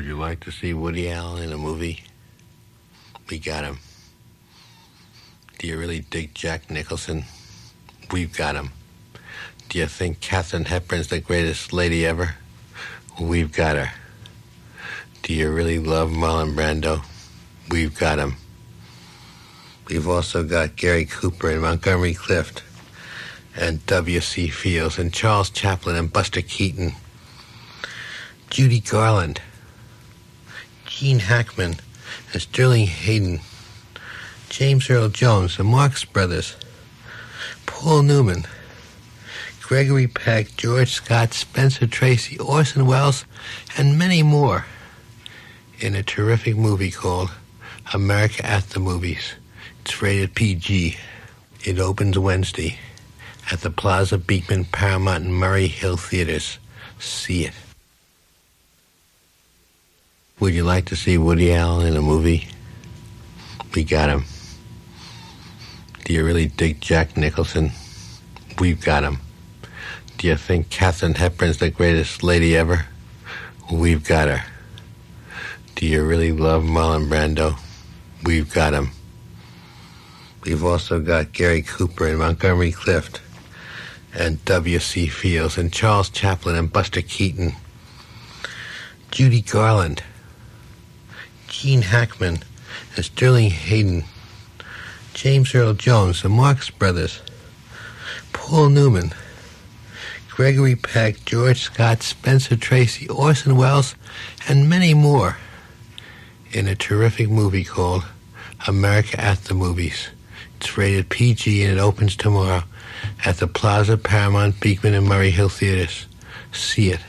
you like to see Woody Allen in a movie? We got him. Do you really dig Jack Nicholson? We've got him. Do you think Katharine Hepburn's the greatest lady ever? We've got her. Do you really love Marlon Brando? We've got him. We've also got Gary Cooper and Montgomery Clift and W.C. Fields and Charles Chaplin and Buster Keaton, Judy Garland, Gene Hackman and Sterling Hayden, James Earl Jones, the Marx Brothers, Paul Newman, Gregory Peck, George Scott, Spencer Tracy, Orson Welles, and many more in a terrific movie called America at the Movies. It's rated PG. It opens Wednesday at the Plaza Beekman Paramount and Murray Hill Theaters. See it. Would you like to see Woody Allen in a movie? We got him. Do you really dig Jack Nicholson? We've got him. Do you think Katharine Hepburn's the greatest lady ever? We've got her. Do you really love Marlon Brando? We've got him. We've also got Gary Cooper and Montgomery Clift and W.C. Fields and Charles Chaplin and Buster Keaton, Judy Garland, Gene Hackman and Sterling Hayden, James Earl Jones, the Marx Brothers, Paul Newman, Gregory Peck, George Scott, Spencer Tracy, Orson Welles, and many more in a terrific movie called America at the Movies. It's rated PG and it opens tomorrow at the Plaza Paramount Beekman and Murray Hill Theaters. See it.